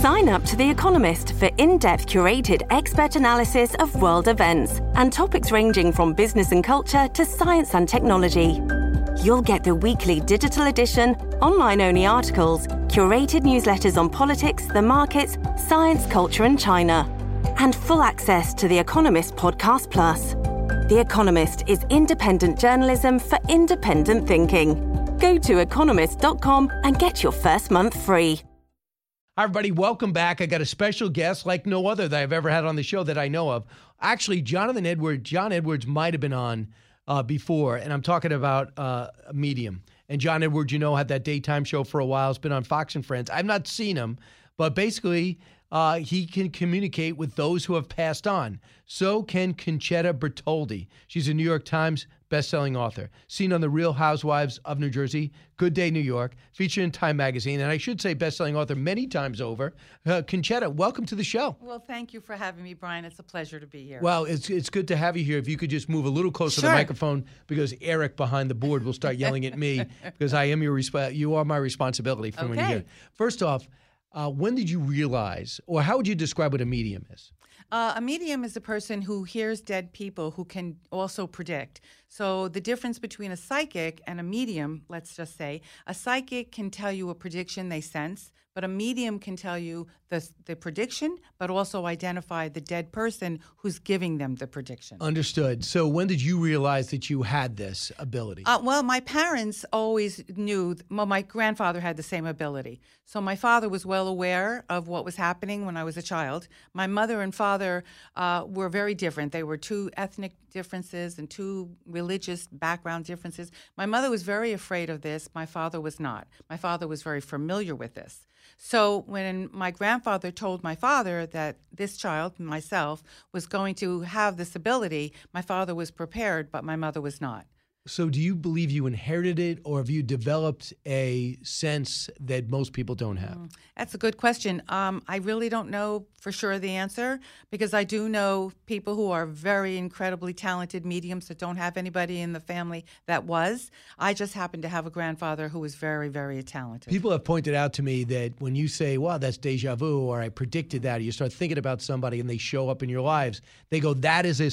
Sign up to The Economist for in-depth curated expert analysis of world events and topics ranging from business and culture to science and technology. You'll get the weekly digital edition, online-only articles, curated newsletters on politics, the markets, science, culture and China, and full access to The Economist Podcast Plus. The Economist is independent journalism for independent thinking. Go to economist.com and get your first month free. Hi, everybody. Welcome back. I got a special guest like no other that I've ever had on the show that I know of. Actually, John Edwards might have been on before, and I'm talking about Medium. And John Edwards, had that daytime show for a while. It's been on Fox and Friends. I've not seen him, but basically he can communicate with those who have passed on. So can Conchetta Bertoldi. She's a New York Times bestselling author, seen on The Real Housewives of New Jersey, Good Day New York, featured in Time Magazine, and I should say bestselling author many times over. Conchetta, welcome to the show. Well, thank you for having me, Brian. It's a pleasure to be here. Well, it's good to have you here. If you could just move a little closer to the microphone, because Eric behind the board will start yelling at me, because I am you are my responsibility for when you're here. First off, when did you realize, or how would you describe what a medium is? A medium is a person who hears dead people who can also predict. So the difference between a psychic and a medium, let's just say, a psychic can tell you a prediction they sense, but a medium can tell you the prediction, but also identify the dead person who's giving them the prediction. Understood. So when did you realize that you had this ability? Well, my parents always knew. My grandfather had the same ability. So my father was well aware of what was happening when I was a child. My mother and father were very different. They were two ethnic differences and two religious background differences. My mother was very afraid of this. My father was not. My father was very familiar with this. So when my grandfather told my father that this child, myself, was going to have this ability, my father was prepared, but my mother was not. So do you believe you inherited it, or have you developed a sense that most people don't have? That's a good question. I really don't know for sure the answer, because I do know people who are very incredibly talented mediums that don't have anybody in the family that was. I just happen to have a grandfather who was very, very talented. People have pointed out to me that when you say, wow, that's deja vu, or I predicted that, or you start thinking about somebody and they show up in your lives, they go, that is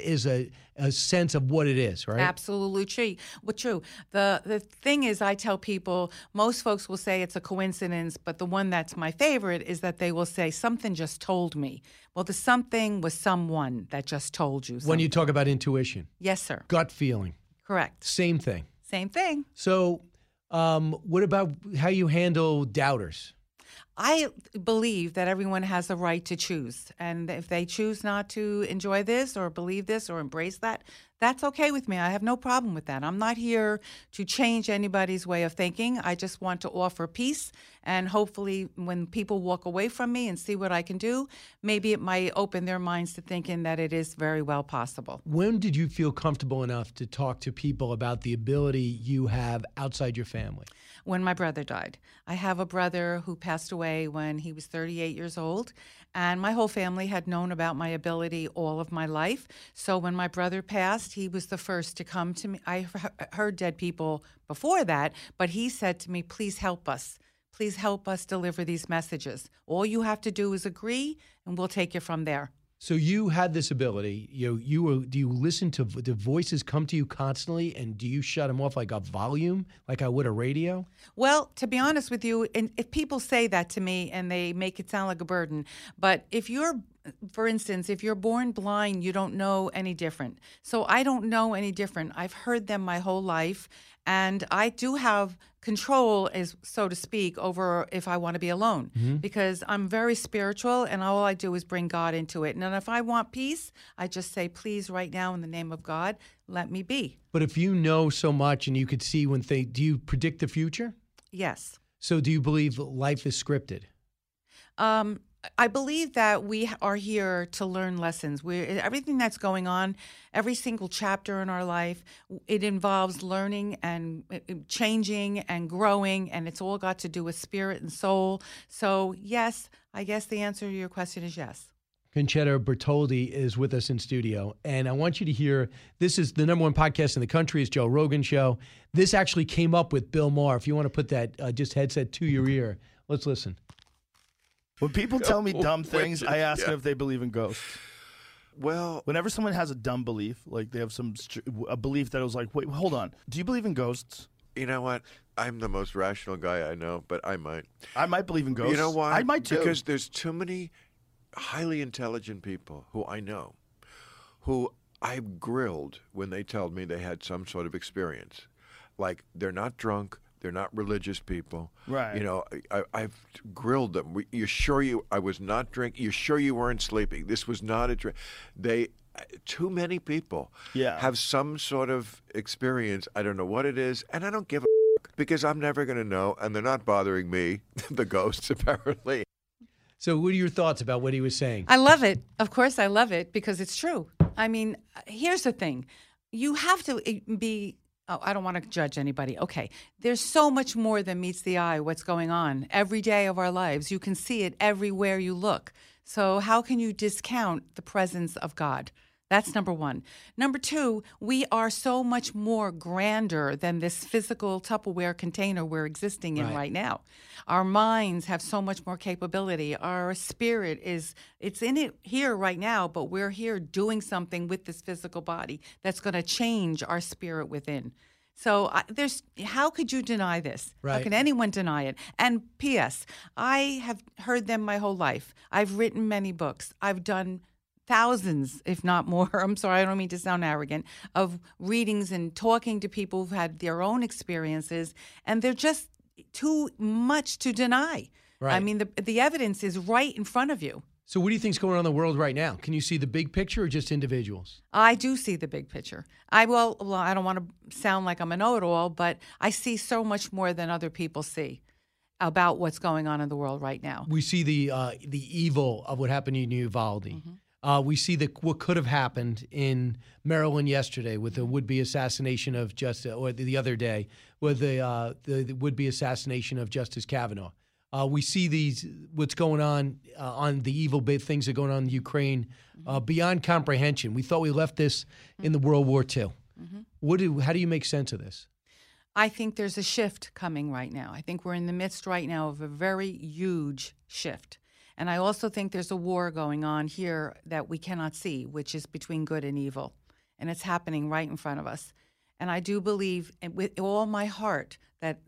a sense of what it is, right? Absolutely true. Well, true. The thing is, I tell people, most folks will say it's a coincidence, but the one that's my favorite is that they will say, something just told me. Well, the something was someone that just told you something. When you talk about intuition. Yes, sir. Gut feeling. Correct. Same thing. Same thing. So what about how you handle doubters? I believe that everyone has the right to choose. And if they choose not to enjoy this or believe this or embrace that, that's okay with me. I have no problem with that. I'm not here to change anybody's way of thinking. I just want to offer peace. And hopefully when people walk away from me and see what I can do, maybe it might open their minds to thinking that it is very well possible. When did you feel comfortable enough to talk to people about the ability you have outside your family? When my brother died. I have a brother who passed away when he was 38 years old, and my whole family had known about my ability all of my life. So when my brother passed, he was the first to come to me. I heard dead people before that, but he said to me, please help us. Please help us deliver these messages. All you have to do is agree, and we'll take you from there. So you had this ability. Do you listen to the voices come to you constantly, and do you shut them off like a volume, like I would a radio? Well, to be honest with you, and if people say that to me and they make it sound like a burden, but for instance, if you're born blind, you don't know any different. So I don't know any different. I've heard them my whole life, and I do have control, as so to speak, over if I want to be alone, because I'm very spiritual, and all I do is bring God into it. And then if I want peace, I just say, please, right now, in the name of God, let me be. But if you know so much and you could see do you predict the future? Yes. So do you believe life is scripted? I believe that we are here to learn lessons. Everything that's going on, every single chapter in our life, it involves learning and changing and growing, and it's all got to do with spirit and soul. So, yes, I guess the answer to your question is yes. Conchetta Bertoldi is with us in studio, and I want you to hear, this is the #1 podcast in the country, it's Joe Rogan Show. This actually came up with Bill Maher. If you want to put that just headset to your ear, let's listen. When people tell me dumb things, I ask them if they believe in ghosts. Well, Whenever someone has a dumb belief, like they have a belief that was like, wait, hold on, do you believe in ghosts? you know what? I'm the most rational guy I know, but I might. I might believe in ghosts. You know why? I might too. Because there's too many highly intelligent people who I know who I've grilled when they told me they had some sort of experience. Like, they're not drunk. They're not religious people. Right. You know, I've grilled them. You're sure I was not drinking? You're sure you weren't sleeping? This was not a drink. Too many people have some sort of experience. I don't know what it is, and I don't give a because I'm never going to know, and they're not bothering me, the ghosts, apparently. So what are your thoughts about what he was saying? I love it. Of course, I love it because it's true. I mean, here's the thing. You have to be... Oh, I don't want to judge anybody. Okay. There's so much more than meets the eye what's going on every day of our lives. You can see it everywhere you look. So how can you discount the presence of God? That's number one. Number two, we are so much more grander than this physical Tupperware container we're existing in right now. Our minds have so much more capability. Our spirit it's in it here right now, but we're here doing something with this physical body that's going to change our spirit within. So how could you deny this? Right. How can anyone deny it? And P.S., I have heard them my whole life. I've written many books. I've done thousands, if not more, I'm sorry, I don't mean to sound arrogant, of readings and talking to people who've had their own experiences, and they're just too much to deny. Right. I mean, the evidence is right in front of you. So what do you think's going on in the world right now? Can you see the big picture or just individuals? I do see the big picture. I don't want to sound like I'm a know-it-all, but I see so much more than other people see about what's going on in the world right now. We see the evil of what happened in Uvalde. Mm-hmm. We see what could have happened in Maryland yesterday with the would-be assassination of Justice, or the other day with the would-be assassination of Justice Kavanaugh. We see what's going on the evil things that are going on in Ukraine beyond comprehension. We thought we left this in the World War II. Mm-hmm. How do you make sense of this? I think there's a shift coming right now. I think we're in the midst right now of a very huge shift. And I also think there's a war going on here that we cannot see, which is between good and evil. And it's happening right in front of us. And I do believe with all my heart that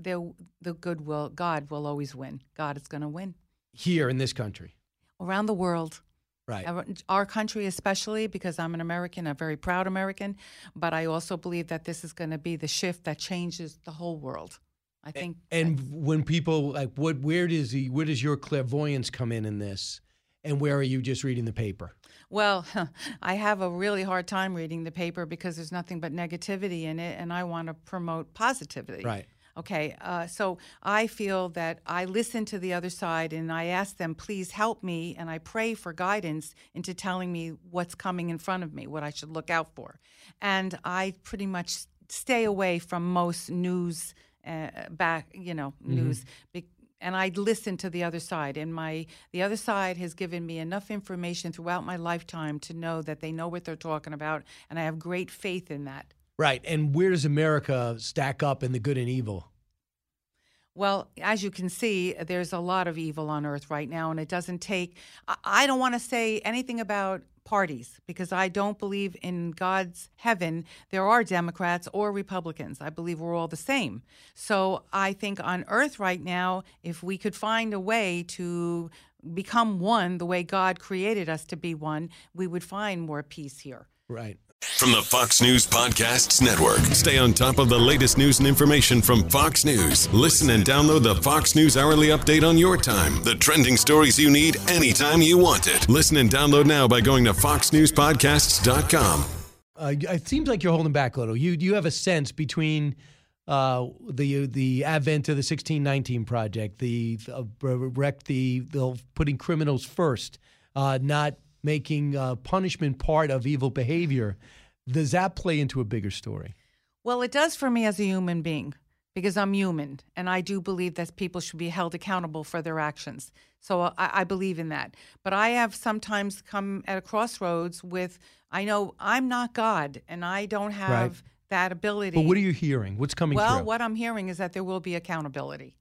God will always win. God is going to win. Here in this country? Around the world. Right. Our country especially, because I'm an American, a very proud American. But I also believe that this is going to be the shift that changes the whole world. I think. And when people like, where does your clairvoyance come in this, and where are you just reading the paper? Well, I have a really hard time reading the paper because there's nothing but negativity in it, and I want to promote positivity. Right. Okay. So I feel that I listen to the other side, and I ask them, please help me, and I pray for guidance into telling me what's coming in front of me, what I should look out for, and I pretty much stay away from most news. News, and I listen to the other side. And the other side has given me enough information throughout my lifetime to know that they know what they're talking about, and I have great faith in that. Right. And where does America stack up in the good and evil? Well, as you can see, there's a lot of evil on earth right now, and it doesn't take – I don't want to say anything about parties because I don't believe in God's heaven there are Democrats or Republicans. I believe we're all the same. So I think on earth right now, if we could find a way to become one the way God created us to be one, we would find more peace here. Right. From the Fox News Podcasts Network. Stay on top of the latest news and information from Fox News. Listen and download the Fox News Hourly Update on your time. The trending stories you need anytime you want it. Listen and download now by going to foxnewspodcasts.com. It seems like you're holding back a little. You have a sense between the advent of the 1619 Project, the putting criminals first, not making punishment part of evil behavior. Does that play into a bigger story? Well, it does for me as a human being because I'm human, and I do believe that people should be held accountable for their actions. So I believe in that. But I have sometimes come at a crossroads with, I know I'm not God, and I don't have that ability. But what are you hearing? What's coming through? Well, what I'm hearing is that there will be accountability.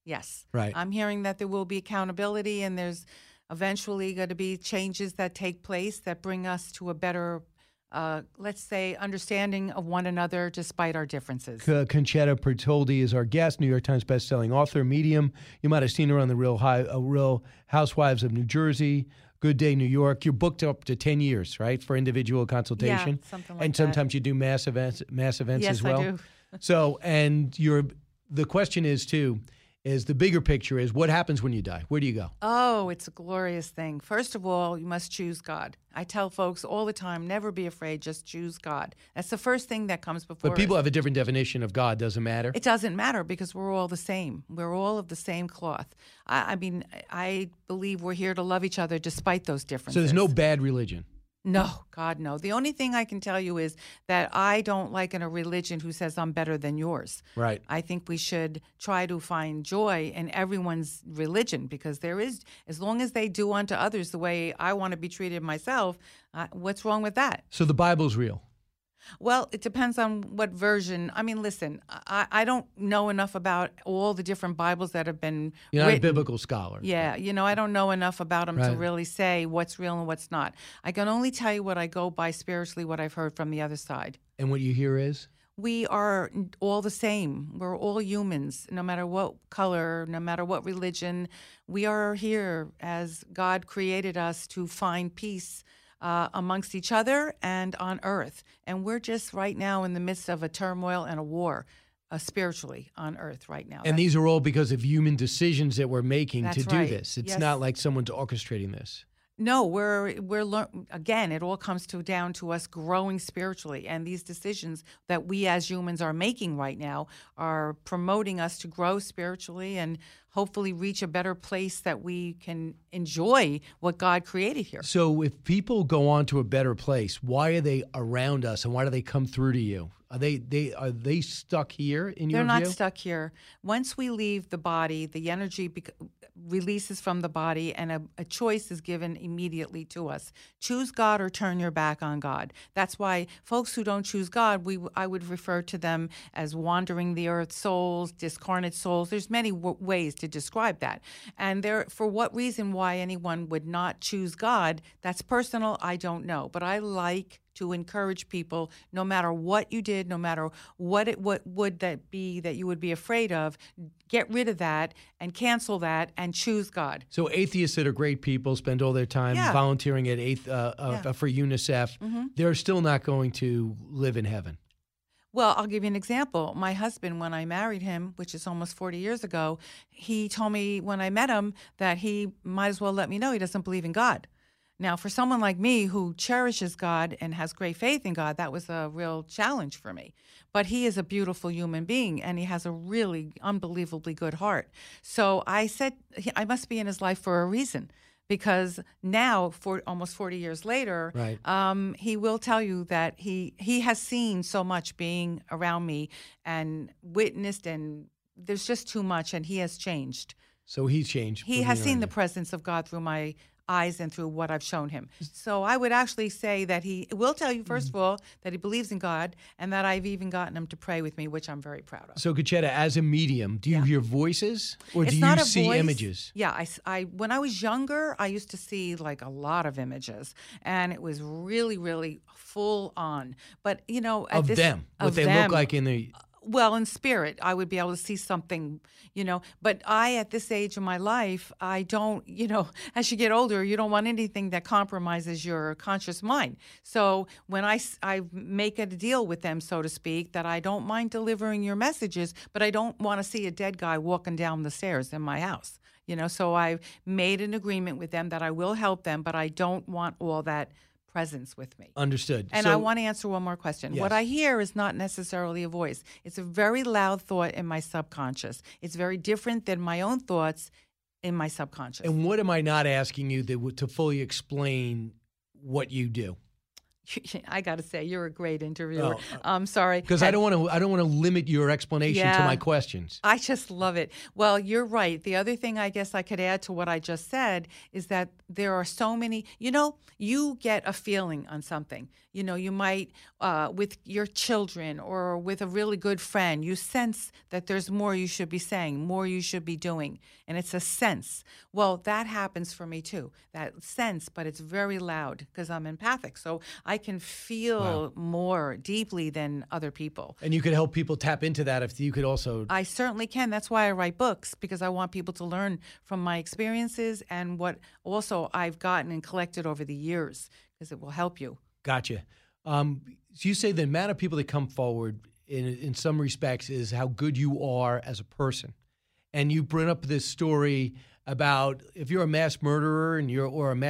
Yes. Right. I'm hearing that there will be accountability, and there's eventually going to be changes that take place that bring us to a better, let's say, understanding of one another despite our differences. Concetta Bertoldi is our guest, New York Times bestselling author, medium. You might have seen her on the Real Housewives of New Jersey, Good Day New York. You're booked up to 10 years, right, for individual consultation? Yeah, something like and sometimes you do mass events yes, as well? I do. So, and the question is, too, is the bigger picture is what happens when you die? Where do you go? Oh, it's a glorious thing. First of all, you must choose God. I tell folks all the time, never be afraid, just choose God. That's the first thing that comes before But people us. have a different definition of God. Doesn't matter? It doesn't matter because we're all the same. We're all of the same cloth. I mean, I believe we're here to love each other despite those differences. So there's no bad religion? No, God, no. The only thing I can tell you is that I don't like in a religion who says I'm better than yours. Right. I think we should try to find joy in everyone's religion because there is, as long as they do unto others the way I want to be treated myself, what's wrong with that? So the Bible's real? Well, it depends on what version. I mean, listen, I don't know enough about all the different Bibles that have been You're not written. a biblical scholar. Yeah, I don't know enough about them to Right. really say what's real and what's not. I can only tell you what I go by spiritually, what I've heard from the other side. And what you hear is? We are all the same. We're all humans, no matter what color, no matter what religion. We are here as God created us to find peace amongst each other and on earth. And we're just right now in the midst of a turmoil and a war spiritually on earth right now. And these are all because of human decisions that we're making to That's do right. this. It's Yes. not like someone's orchestrating this. No, again, it all comes down to us growing spiritually. And these decisions that we as humans are making right now are promoting us to grow spiritually and hopefully reach a better place that we can enjoy what God created here. So if people go on to a better place, why are they around us and why do they come through to you? Are they stuck here in your view? They're not stuck here. Once we leave the body, the energy releases from the body and a choice is given immediately to us. Choose God or turn your back on God. That's why folks who don't choose God, I would refer to them as wandering the earth souls, discarnate souls. There's many ways to describe that. And for what reason why anyone would not choose God, that's personal, I don't know. But I like to encourage people, no matter what you did, no matter what would that be that you would be afraid of, get rid of that and cancel that and choose God. So atheists that are great people spend all their time volunteering at for UNICEF. Mm-hmm. They're still not going to live in heaven. Well, I'll give you an example. My husband, when I married him, which is almost 40 years ago, he told me when I met him that he might as well let me know he doesn't believe in God. Now, for someone like me who cherishes God and has great faith in God, that was a real challenge for me. But he is a beautiful human being, and he has a really unbelievably good heart. So I said, I must be in his life for a reason. Because now, for almost 40 years later, right. He will tell you that he has seen so much being around me and witnessed, and there's just too much, and he has changed. So he's changed. He has seen the presence of God through my eyes and through what I've shown him. So I would actually say that he will tell you, first of all, that he believes in God and that I've even gotten him to pray with me, which I'm very proud of. So, Concetta, as a medium, do you hear voices or do you see images? Yeah, I when I was younger, I used to see like a lot of images, and it was really, really full on. But, What they look like in the... Well, in spirit, I would be able to see something, But at this age of my life, I don't, as you get older, you don't want anything that compromises your conscious mind. So when I make a deal with them, so to speak, that I don't mind delivering your messages, but I don't want to see a dead guy walking down the stairs in my house. So I've made an agreement with them that I will help them, but I don't want all that presence with me. Understood. And I want to answer one more question. Yes. What I hear is not necessarily a voice. It's a very loud thought in my subconscious. It's very different than my own thoughts in my subconscious. And what am I not asking you to fully explain what you do? I got to say, you're a great interviewer. I'm sorry. Because I don't want to limit your explanation to my questions. I just love it. Well, you're right. The other thing I guess I could add to what I just said is that there are so many, you get a feeling on something. You might, with your children or with a really good friend, you sense that there's more you should be saying, more you should be doing. And it's a sense. Well, that happens for me too, that sense, but it's very loud because I'm empathic. So I can feel more deeply than other people. And you could help people tap into that if you could also. I certainly can. That's why I write books, because I want people to learn from my experiences and what also I've gotten and collected over the years, because it will help you. Gotcha. So you say the amount of people that come forward in some respects is how good you are as a person. And you bring up this story about if you're a mass murderer or you're a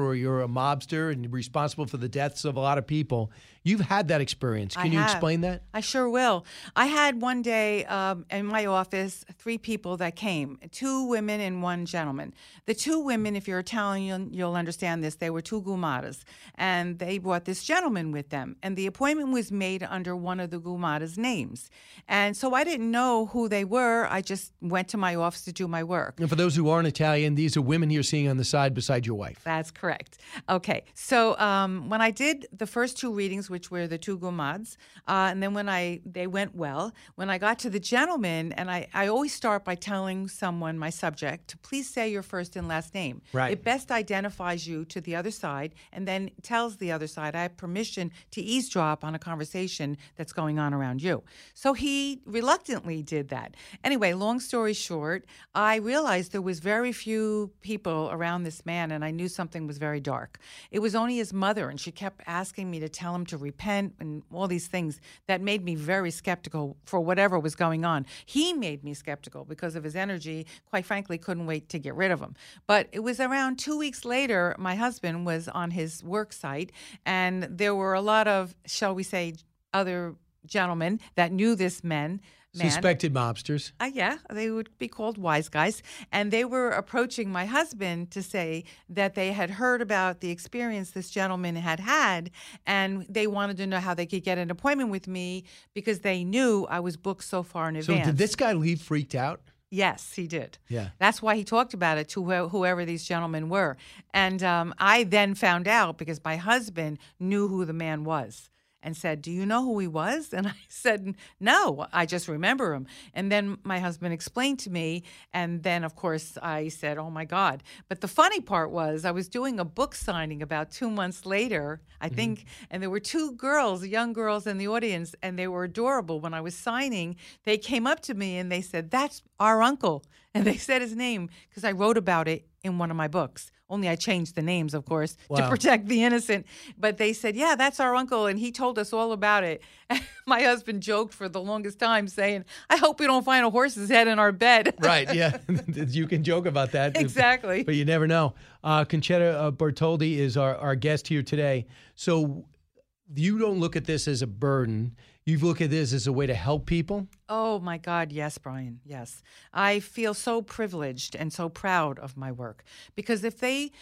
mobster and you're responsible for the deaths of a lot of people. You've had that experience. Can you explain that? I sure will. I had one day in my office 3 people that came, 2 women and 1 gentleman. The 2 women, if you're Italian, you'll understand this. They were 2 gumadas, and they brought this gentleman with them. And the appointment was made under one of the gumadas' names. And so I didn't know who they were. I just went to my office to do my work. And for those who aren't Italian, these are women you're seeing on the side beside your wife. That's correct. Okay. So when I did the first 2 readings, which were the 2 gumads, and then they went well. When I got to the gentleman, and I always start by telling someone, my subject, to please say your first and last name. Right. It best identifies you to the other side and then tells the other side, I have permission to eavesdrop on a conversation that's going on around you. So he reluctantly did that. Anyway, long story short, I realized there was very few people around this man, and I knew something was very dark. It was only his mother, and she kept asking me to tell him to repent and all these things that made me very skeptical for whatever was going on. He made me skeptical because of his energy. Quite frankly, couldn't wait to get rid of him. But it was around 2 weeks later, my husband was on his work site, and there were a lot of, shall we say, other gentlemen that knew this man. Suspected mobsters. Yeah, they would be called wise guys. And they were approaching my husband to say that they had heard about the experience this gentleman had had, and they wanted to know how they could get an appointment with me because they knew I was booked so far in advance. So did this guy leave freaked out? Yes, he did. Yeah. That's why he talked about it to whoever these gentlemen were. And I then found out because my husband knew who the man was. And said, do you know who he was? And I said, no, I just remember him. And then my husband explained to me. And then, of course, I said, oh, my God. But the funny part was I was doing a book signing about 2 months later, I think, and there were 2 girls, young girls in the audience, and they were adorable. When I was signing, they came up to me and they said, that's our uncle. And they said his name because I wrote about it in one of my books. Only I changed the names, of course, to protect the innocent. But they said, yeah, that's our uncle, and he told us all about it. My husband joked for the longest time saying, I hope we don't find a horse's head in our bed. Right, yeah. You can joke about that. Exactly. But you never know. Concetta Bertoldi is our guest here today. So you don't look at this as a burden. You look at this as a way to help people? Oh, my God, yes, Brian, yes. I feel so privileged and so proud of my work because if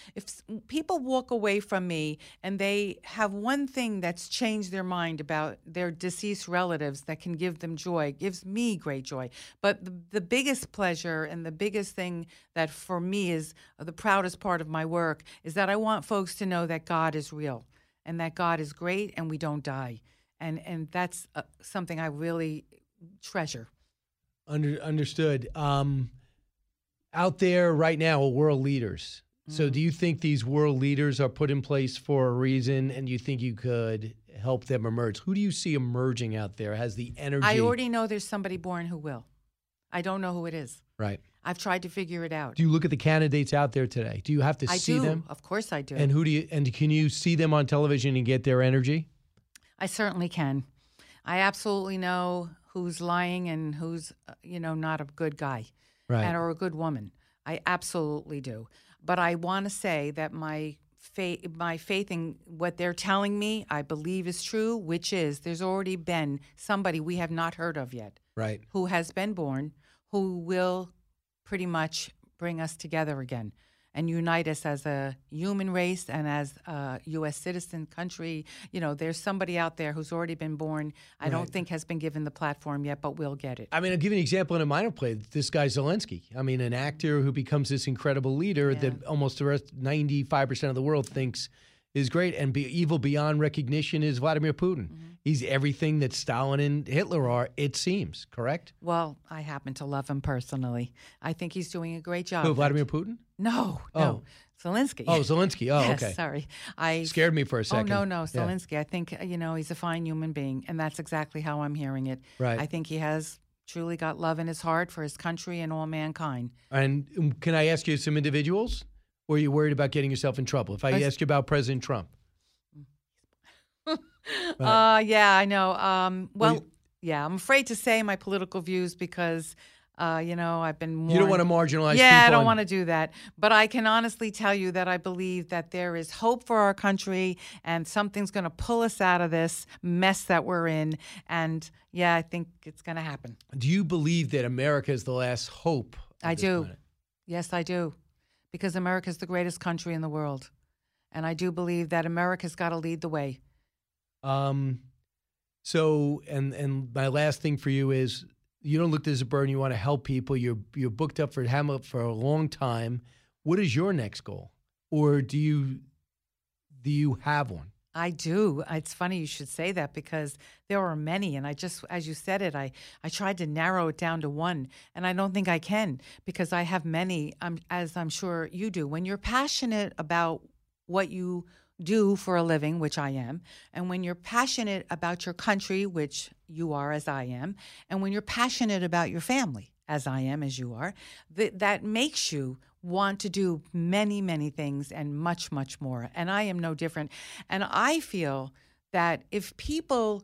people walk away from me and they have one thing that's changed their mind about their deceased relatives that can give them joy, gives me great joy. But the biggest pleasure and the biggest thing that for me is the proudest part of my work is that I want folks to know that God is real and that God is great and we don't die. And that's something I really treasure. Understood. Out there right now are world leaders. So do you think these world leaders are put in place for a reason and you think you could help them emerge? Who do you see emerging out there, has the energy? I already know there's somebody born who will. I don't know who it is. Right. I've tried to figure it out. Do you look at the candidates out there today? Do you have to see them? Of course I do. And can you see them on television and get their energy? I certainly can. I absolutely know who's lying and who's, not a good guy, right, or a good woman. I absolutely do. But I want to say that my faith in what they're telling me, I believe is true, which is there's already been somebody we have not heard of yet, right, who has been born, who will pretty much bring us together again. and unite us as a human race and as a U.S. citizen country. There's somebody out there who's already been born. I don't think has been given the platform yet, but will get it. I mean, I'll give you an example in a minor play. This guy Zelensky. I mean, an actor who becomes this incredible leader that almost the rest, 95% of the world thinks is great, and evil beyond recognition is Vladimir Putin. Mm-hmm. He's everything that Stalin and Hitler are, it seems, correct? Well, I happen to love him personally. I think he's doing a great job. Who, Vladimir Putin? No. Zelensky. Oh, Zelensky. Oh, yes, okay. Sorry. Scared me for a second. Oh, no, Zelensky. Yeah. I think, he's a fine human being, and that's exactly how I'm hearing it. Right. I think he has truly got love in his heart for his country and all mankind. And can I ask you some individuals? Or are you worried about getting yourself in trouble? If I ask you about President Trump. Yeah, I know. I'm afraid to say my political views because, I've been more... You don't want to marginalize people. Yeah, I don't want to do that. But I can honestly tell you that I believe that there is hope for our country and something's going to pull us out of this mess that we're in. And, I think it's going to happen. Do you believe that America is the last hope? I do. Planet? Yes, I do. Because America is the greatest country in the world. And I do believe that America's got to lead the way. So my last thing for you is, you don't look this as a burden. You want to help people. You're booked up for Hamlet for a long time. What is your next goal? Or do you have one? I do. It's funny you should say that because there are many. And I just, as you said it, I tried to narrow it down to one. And I don't think I can because I have many, as I'm sure you do. When you're passionate about what you do for a living, which I am, and when you're passionate about your country, which you are as I am, and when you're passionate about your family, as I am, as you are, that makes you want to do many, many things and much, much more. And I am no different. And I feel that if people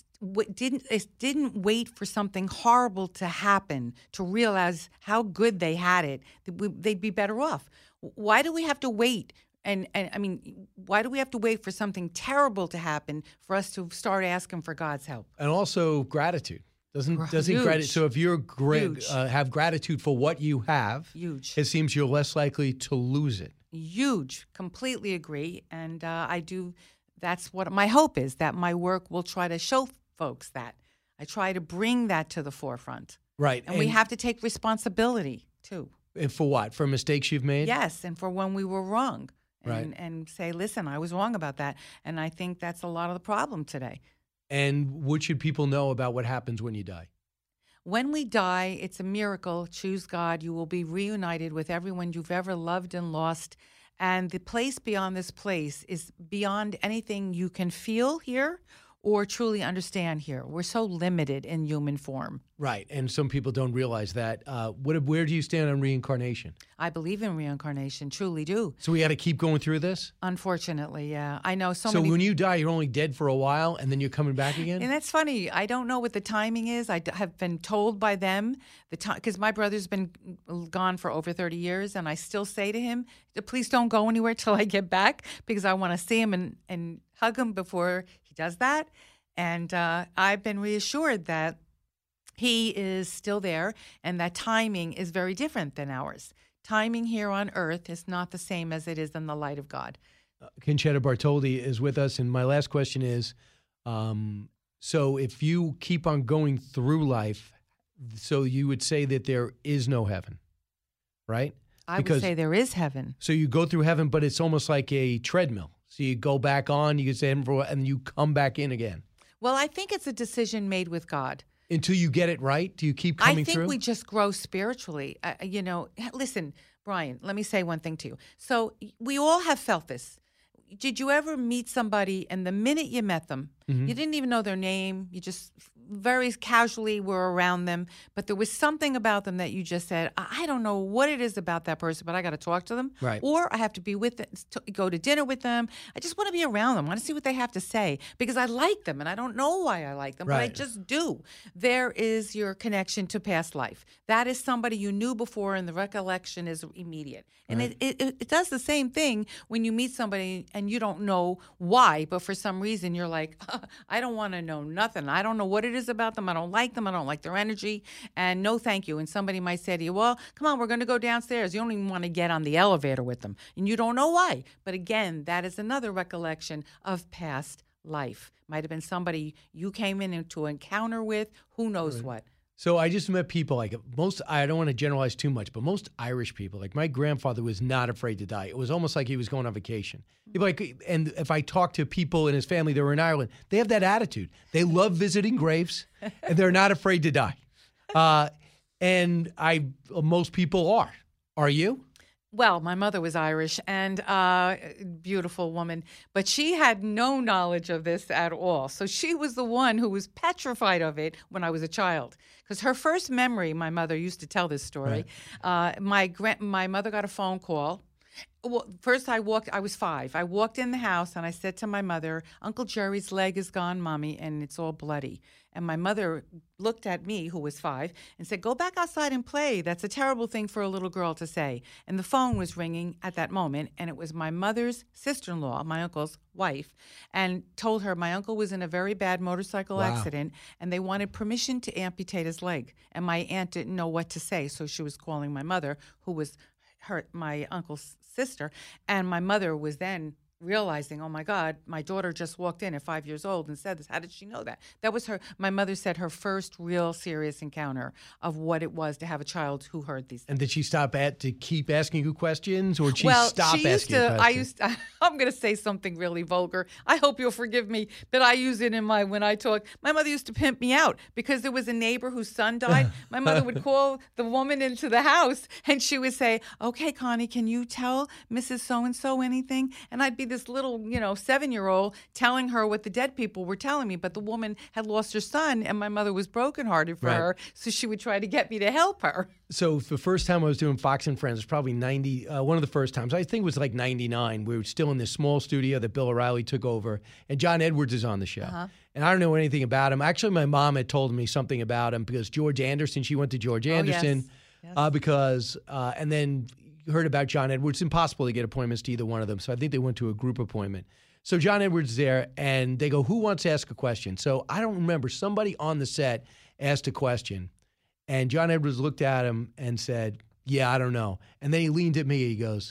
didn't wait for something horrible to happen to realize how good they had it, they'd be better off. Why do we have to wait? And I mean, why do we have to wait for something terrible to happen for us to start asking for God's help? And also gratitude. Doesn't gratitude? So if you're have gratitude for what you have, huge. It seems you're less likely to lose it. Huge. Completely agree. And I do. That's what my hope is, that my work will try to show folks that. I try to bring that to the forefront. Right. And we have to take responsibility too. And for what? For mistakes you've made? Yes, and for when we were wrong. Right. And say, listen, I was wrong about that. And I think that's a lot of the problem today. And what should people know about what happens when you die? When we die, it's a miracle. Choose God. You will be reunited with everyone you've ever loved and lost. And the place beyond this place is beyond anything you can feel here or truly understand here. We're so limited in human form. Right, and some people don't realize that. Where do you stand on reincarnation? I believe in reincarnation, truly do. So we got to keep going through this? Unfortunately, yeah. I know so many... So when you die, you're only dead for a while, and then you're coming back again? And that's funny. I don't know what the timing is. I have been told by them, because my brother's been gone for over 30 years, and I still say to him, please don't go anywhere till I get back, because I want to see him and hug him before he does that. And I've been reassured that he is still there and that timing is very different than ours. Timing here on earth is not the same as it is in the light of God. Concetta Bartoldi is with us. And my last question is, so if you keep on going through life, so you would say that there is no heaven, right? I would say there is heaven. So you go through heaven, but it's almost like a treadmill. So you go back on, you can say, and you come back in again. Well, I think it's a decision made with God. Until you get it right? Do you keep coming through? I think we just grow spiritually. Listen, Brian, let me say one thing to you. So we all have felt this. Did you ever meet somebody and the minute you met them, you didn't even know their name, you just very casually were around them, but there was something about them that you just said, I don't know what it is about that person, but I got to talk to them. Right. Or I have to be with them, go to dinner with them. I just want to be around them. I want to see what they have to say because I like them and I don't know why I like them, but I just do. There is your connection to past life. That is somebody you knew before and the recollection is immediate. And it does the same thing when you meet somebody and you don't know why, but for some reason you're like, I don't want to know nothing. I don't know what it is about them. I don't like them. I don't like their energy. And no thank you. And somebody might say to you, well, come on, we're going to go downstairs. You don't even want to get on the elevator with them. And you don't know why. But again, that is another recollection of past life. Might have been somebody you came in to encounter with, who knows what. So I just met people like most, I don't want to generalize too much, but most Irish people, like my grandfather was not afraid to die. It was almost like he was going on vacation. And if I talk to people in his family that were in Ireland, they have that attitude. They love visiting graves and they're not afraid to die. And most people are. Are you? Well, my mother was Irish and beautiful woman, but she had no knowledge of this at all. So she was the one who was petrified of it when I was a child. Because her first memory, my mother used to tell this story, my mother got a phone call. Well, first I was 5. I walked in the house and I said to my mother, Uncle Jerry's leg is gone, Mommy, and it's all bloody. And my mother looked at me, who was 5, and said, go back outside and play. That's a terrible thing for a little girl to say. And the phone was ringing at that moment, and it was my mother's sister-in-law, my uncle's wife, and told her my uncle was in a very bad motorcycle accident, and they wanted permission to amputate his leg. And my aunt didn't know what to say, so she was calling my mother, who was my uncle's sister, and my mother was then realizing, oh my God, my daughter just walked in at 5 years old and said this. How did she know that? That was my mother said, her first real serious encounter of what it was to have a child who heard these things. And did she stop to keep asking you questions, or did she stop asking you questions? I'm going to say something really vulgar. I hope you'll forgive me, but I use it when I talk. My mother used to pimp me out because there was a neighbor whose son died. My mother would call the woman into the house and she would say, okay, Connie, can you tell Mrs. So-and-so anything? And I'd be this little, 7-year-old telling her what the dead people were telling me, but the woman had lost her son and my mother was brokenhearted for her, so she would try to get me to help her. So the first time I was doing Fox and Friends was probably one of the first times. I think it was like 99. We were still in this small studio that Bill O'Reilly took over, and John Edwards is on the show. And I don't know anything about him. Actually, my mom had told me something about him because George Anderson, she went to George Anderson and then heard about John Edwards. It's impossible to get appointments to either one of them, so I think they went to a group appointment. So John Edwards is there, and they go, who wants to ask a question? So I don't remember. Somebody on the set asked a question, and John Edwards looked at him and said, yeah, I don't know. And then he leaned at me, he goes,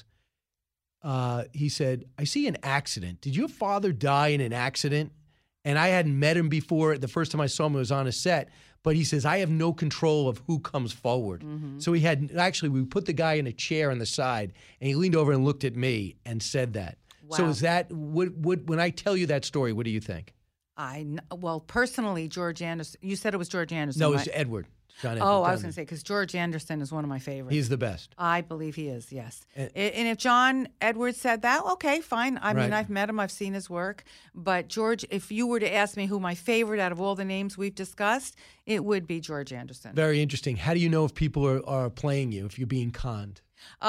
he said, I see an accident. Did your father die in an accident? And I hadn't met him before. The first time I saw him, it was on a set. But he says, I have no control of who comes forward. So we put the guy in a chair on the side, and he leaned over and looked at me and said that. Wow. So is that, when I tell you that story, what do you think? Well, personally, George Anderson, you said it was George Anderson. No, it was Edward. John Edward. Oh, I was going to say, because George Anderson is one of my favorites. He's the best. I believe he is, yes. And if John Edwards said that, okay, fine. I mean, I've met him. I've seen his work. But George, if you were to ask me who my favorite out of all the names we've discussed, it would be George Anderson. Very interesting. How do you know if people are playing you, if you're being conned?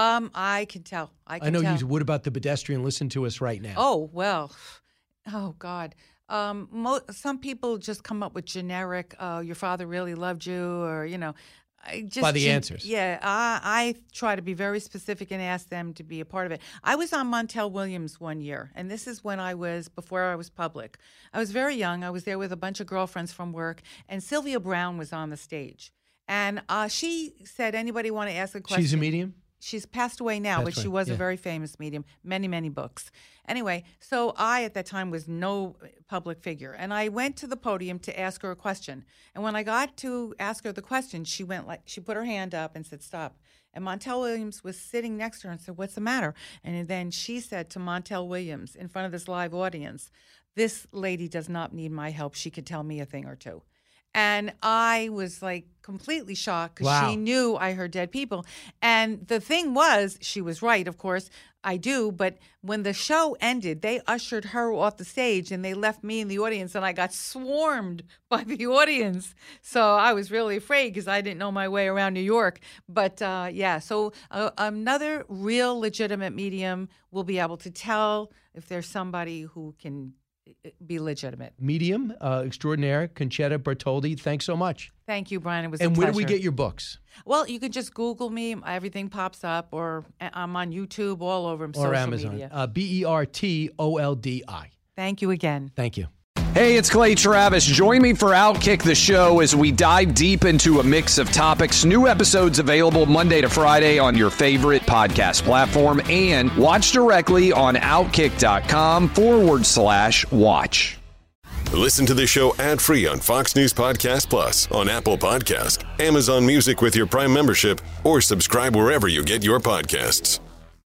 I can tell. I know you. What about the pedestrian? Listen to us right now. Oh, well. Oh, God. Some people just come up with generic, your father really loved you, or, by the answers. Yeah, I try to be very specific and ask them to be a part of it. I was on Montel Williams one year, and this is before I was public. I was very young. I was there with a bunch of girlfriends from work, and Sylvia Brown was on the stage. And she said, anybody want to ask a question? She's a medium? She's passed away now, but she was a very famous medium, many, many books. Anyway, so I, at that time, was no public figure. And I went to the podium to ask her a question. And when I got to ask her the question, she put her hand up and said, stop. And Montel Williams was sitting next to her and said, what's the matter? And then she said to Montel Williams in front of this live audience, this lady does not need my help. She could tell me a thing or two. And I was completely shocked because she knew I heard dead people. And the thing was, she was right, of course, I do. But when the show ended, they ushered her off the stage and they left me in the audience, and I got swarmed by the audience. So I was really afraid because I didn't know my way around New York. But so another real legitimate medium will be able to tell if there's somebody who can be legitimate. Medium extraordinaire, Concetta Bertoldi. Thanks so much. Thank you, Brian. It was a pleasure. And where do we get your books? Well, you can just Google me. Everything pops up, or I'm on YouTube, all over social Amazon. media. Bertoldi. Thank you again. Thank you. Hey, it's Clay Travis. Join me for Outkick the Show as we dive deep into a mix of topics. New episodes available Monday to Friday on your favorite podcast platform, and watch directly on Outkick.com/watch. Listen to the show ad-free on Fox News Podcast Plus, on Apple Podcast, Amazon Music with your Prime membership, or subscribe wherever you get your podcasts.